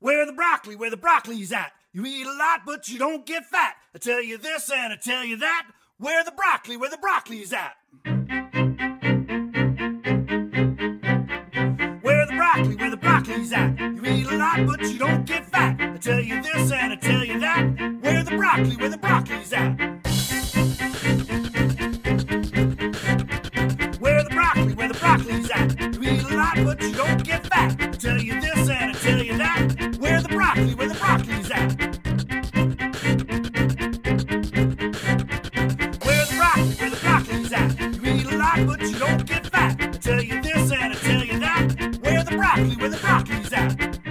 Where the broccoli's at. You eat a lot, but you don't get fat. I tell you this and I tell you that. Where the broccoli's at. Where the broccoli's at. You eat a lot, but you don't get fat. I tell you this and I tell you that. Where the broccoli's at. Where the broccoli's at. You eat a lot, but you don't get fat. I tell you this and I tell you that. Where the broccoli's at. Where the broccoli's at. You eat a lot, but you don't get fat. I tell you this and I tell you that. Where the broccoli's at.